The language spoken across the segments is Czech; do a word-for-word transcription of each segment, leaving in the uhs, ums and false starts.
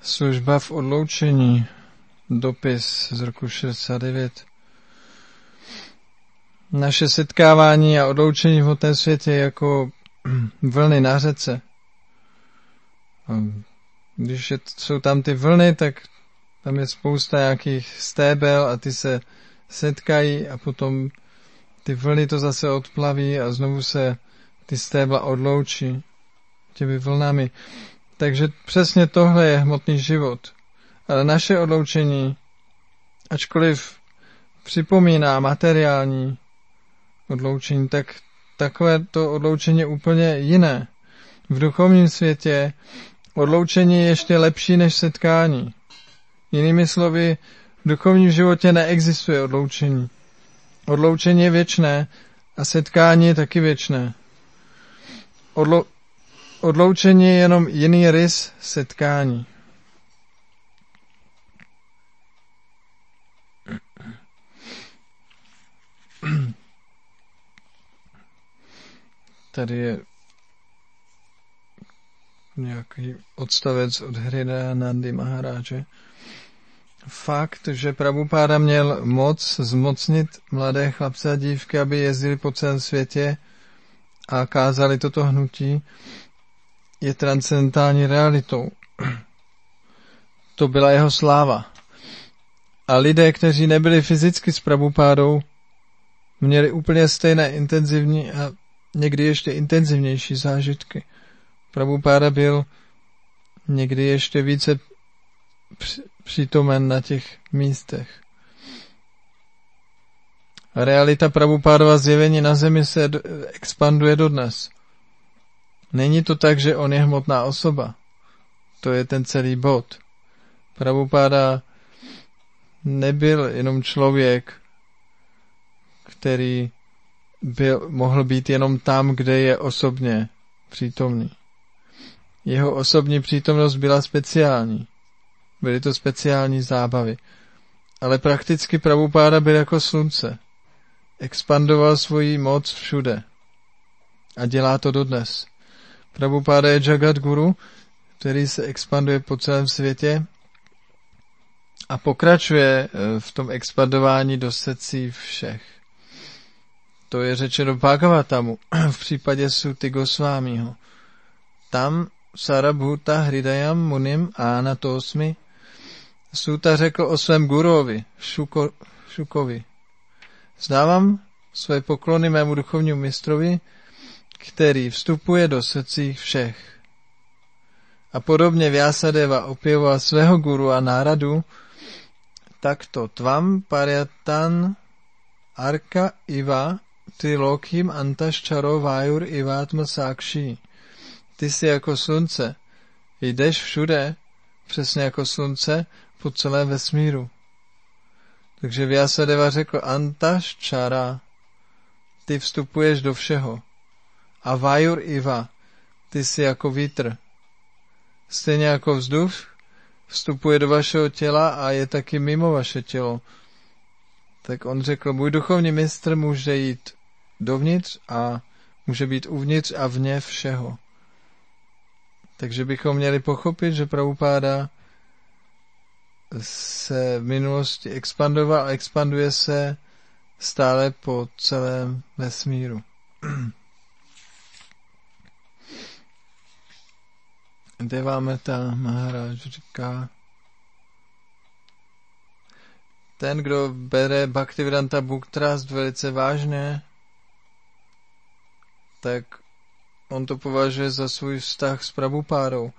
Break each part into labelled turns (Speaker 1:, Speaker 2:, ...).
Speaker 1: Služba v odloučení, dopis z roku šedesát devět. Naše setkávání a odloučení v hmotném světě je jako vlny na řece. Když je, jsou tam ty vlny, tak tam je spousta nějakých stébel a ty se setkají a potom ty vlny to zase odplaví a znovu se ty stébla odloučí těmi vlnami. Takže přesně tohle je hmotný život. Ale naše odloučení, ačkoliv připomíná materiální odloučení, tak takové to odloučení je úplně jiné. V duchovním světě odloučení je ještě lepší než setkání. Jinými slovy, v duchovním životě neexistuje odloučení. Odloučení je věčné a setkání je taky věčné. Odlou- odloučení je jenom jiný rys setkání. Tady je nějaký odstavec od Hridayanandy Maharáže. Fakt, že Prabhupáda měl moc zmocnit mladé chlapce a dívky, aby jezdili po celém světě a kázali toto hnutí, je transcendentální realitou. To byla jeho sláva. A lidé, kteří nebyli fyzicky s Prabhupádou, měli úplně stejné intenzivní a někdy ještě intenzivnější zážitky. Prabhupáda byl někdy ještě více přítomen na těch místech. Realita Prabhupádova zjevení na zemi se expanduje dodnes. Není to tak, že on je hmotná osoba. To je ten celý bod. Prabhupáda nebyl jenom člověk, který byl, mohl být jenom tam, kde je osobně přítomný. Jeho osobní přítomnost byla speciální. Byly to speciální zábavy. Ale prakticky Prabhupáda byl jako slunce. Expandoval svoji moc všude. A dělá to dodnes. Prabhupáda je Jagadguru, který se expanduje po celém světě a pokračuje v tom expandování do srdcí všech. To je řečeno Bhagavatamu v případě Suty Gosvámiho. Tam Sarabhuta Hridayam Munim Anatosmi Suta řekl o svém guruovi, Šuko, Šukovi. Zdávám své poklony mému duchovnímu mistrovi, který vstupuje do srdcí všech. A podobně Vyasadeva opěvoval svého guru a náradu, takto tvam paryatan arka iva trilokim antaščaro vajur ivatma sakshi. Ty jsi jako slunce, jdeš všude, přesně jako slunce, po celém vesmíru. Takže Vyasadeva řekl antaščara, ty vstupuješ do všeho. A vajur iva, ty jsi jako vítr. Stejně jako vzduch vstupuje do vašeho těla a je taky mimo vaše tělo. Tak on řekl, můj duchovní mistr může jít dovnitř a může být uvnitř a vně všeho. Takže bychom měli pochopit, že Prabhupáda se v minulosti expandoval a expanduje se stále po celém vesmíru. Devameta Maharaj říká, ten, kdo bere Bhaktivedanta Book Trust velice vážně, tak on to považuje za svůj vztah s Prabhupádou.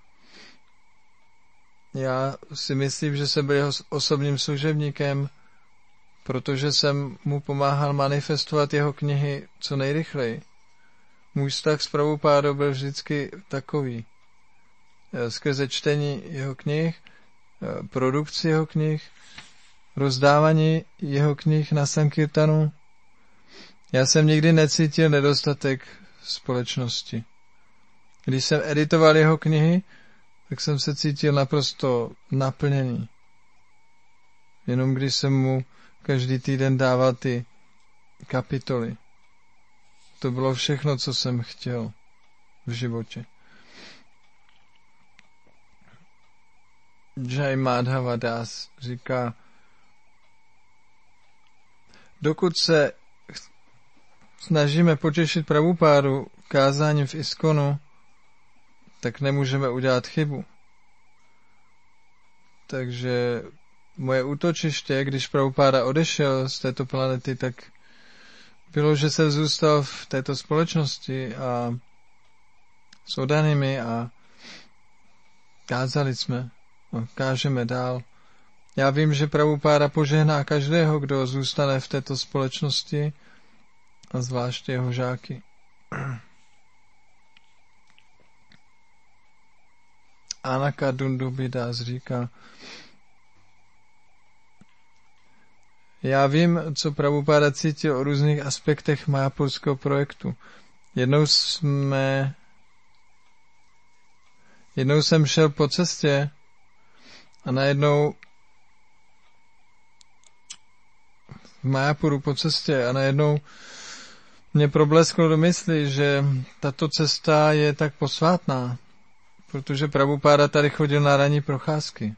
Speaker 1: Já si myslím, že jsem byl jeho osobním služebníkem, protože jsem mu pomáhal manifestovat jeho knihy co nejrychleji. Můj vztah s Prabhupádou byl vždycky takový. Skrze čtení jeho knih, produkci jeho knih, rozdávání jeho knih na Sankirtanu. Já jsem nikdy necítil nedostatek společnosti. Když jsem editoval jeho knihy, tak jsem se cítil naprosto naplněný. Jenom když jsem mu každý týden dával ty kapitoly. To bylo všechno, co jsem chtěl v životě. Jai Madhava Das říká, dokud se snažíme potěšit Prabhupádu kázáním v Iskonu, tak nemůžeme udělat chybu. Takže moje útočiště, když Prabhupáda odešel z této planety, tak bylo, že jsem zůstal v této společnosti a s odanými a kázali jsme, no, kážeme dál. Já vím, že Prabhupáda požehná každého, kdo zůstane v této společnosti a zvláště jeho žáky. Anaka Dundubidas říká, já vím, co Prabhupáda cítil o různých aspektech májapurského projektu. Jednou jsme jednou jsem šel po cestě a najednou v Májapuru po cestě a najednou mě problesklo do mysli, že tato cesta je tak posvátná, protože Prabhupáda tady chodil na ranní procházky.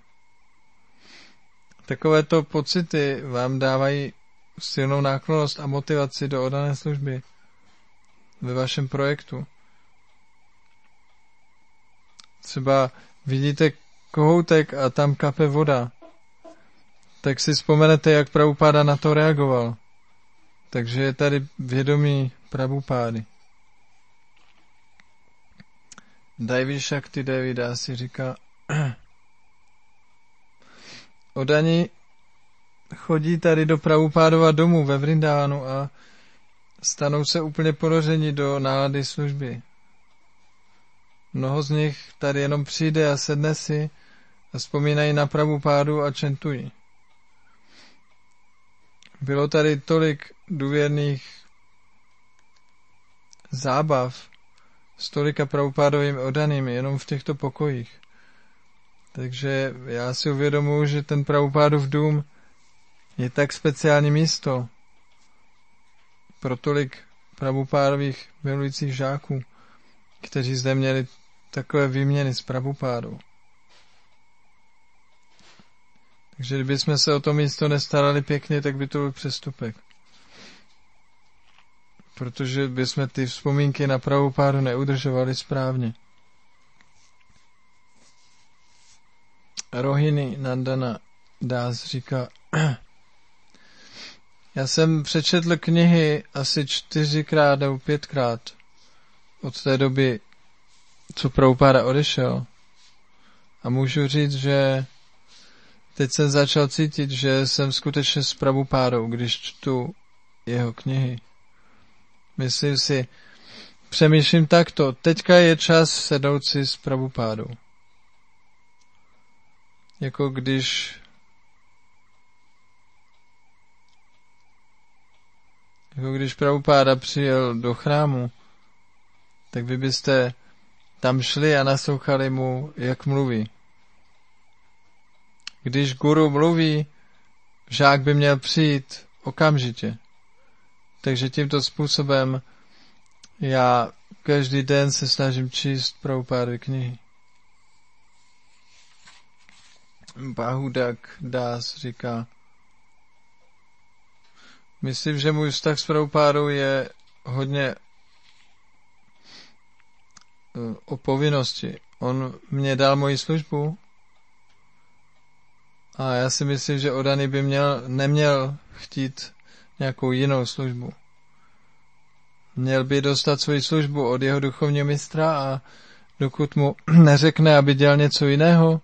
Speaker 1: Takovéto pocity vám dávají silnou náklonnost a motivaci do oddané služby ve vašem projektu. Třeba vidíte kohoutek a tam kape voda, tak si vzpomenete, jak Prabhupáda na to reagoval. Takže je tady vědomí Prabhupády. Daivi Shakti Devi Dasi říká, oddaní chodí tady do Prabhupádova domu ve Vrindávánu a stanou se úplně ponořeni do nálady služby. Mnoho z nich tady jenom přijde a sedne si a vzpomínají na Prabhupádu a čentují. Bylo tady tolik důvěrných zábav s tolika Prabhupádovými oddanými jenom v těchto pokojích. Takže já si uvědomuji, že ten Prabhupádův dům je tak speciální místo pro tolik Prabhupádových milujících žáků, kteří zde měli takové výměny s Prabhupádou. Takže kdybychom se o to místo nestarali pěkně, tak by to byl přestupek. Protože bychom ty vzpomínky na Prabhupádu neudržovali správně. Rohini Nandana Das říká, já jsem přečetl knihy asi čtyřikrát nebo pětkrát od té doby, co Prabhupáda odešel. A můžu říct, že teď jsem začal cítit, že jsem skutečně s Prabhupádou, když čtu jeho knihy. Myslím si, přemýšlím takto, teďka je čas sednout si s Prabhupádou. Jako když jako když Prabhupáda přijel do chrámu, tak vy byste tam šli a naslouchali mu, jak mluví. Když guru mluví, žák by měl přijít okamžitě. Takže tímto způsobem já každý den se snažím číst Prabhupádovy knihy. Bahudak Das říká, myslím, že můj vztah s Prabhupádou je hodně o povinnosti. On mě dal moji službu a já si myslím, že oddaný by měl, neměl chtít nějakou jinou službu. Měl by dostat svoji službu od jeho duchovního mistra a dokud mu neřekne, aby dělal něco jiného,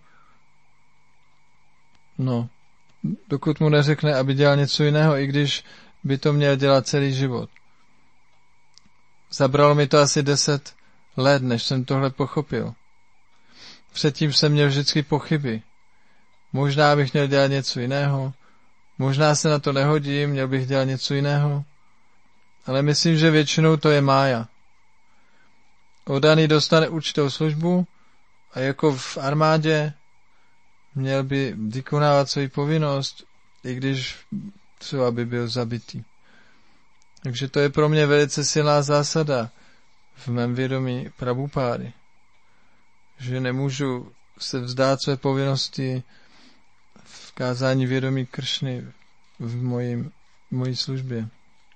Speaker 1: no, dokud mu neřekne, aby dělal něco jiného, i když by to měl dělat celý život. Zabralo mi to asi deset let, než jsem tohle pochopil. Předtím jsem měl vždycky pochyby. Možná bych měl dělat něco jiného, možná se na to nehodím, měl bych dělat něco jiného, ale myslím, že většinou to je mája. Oddaný dostane určitou službu a jako v armádě měl by vykonávat svou povinnost, i když třeba by byl zabitý. Takže to je pro mě velice silná zásada v mém vědomí Prabhupády. Že nemůžu se vzdát své povinnosti v kázání vědomí Kršny v mojí, v mojí službě.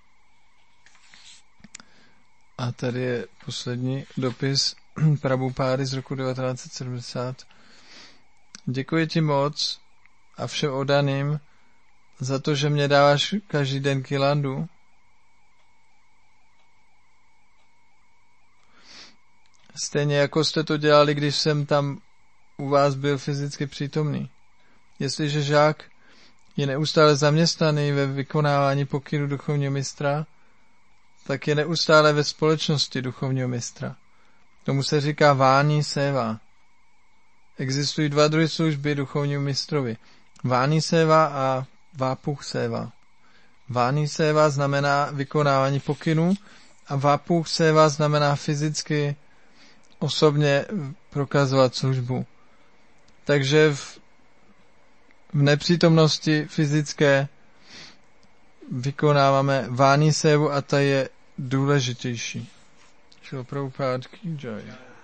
Speaker 1: A tady je poslední dopis Prabhupády z roku devatenáct set sedmdesát. Děkuji ti moc a všem oddaným za to, že mě dáváš každý den kilandu. Stejně jako jste to dělali, když jsem tam u vás byl fyzicky přítomný. Jestliže žák je neustále zaměstnaný ve vykonávání pokynu duchovního mistra, tak je neustále ve společnosti duchovního mistra. Tomu se říká váni séva. Existují dva druhy služby duchovnímu mistrovi. Váni séva a vápuch séva. Váni séva znamená vykonávání pokynů a vápuch séva znamená fyzicky osobně prokazovat službu. Takže v, v nepřítomnosti fyzické vykonáváme váni sévu a ta je důležitější. Šlo Prabhupád ki jai.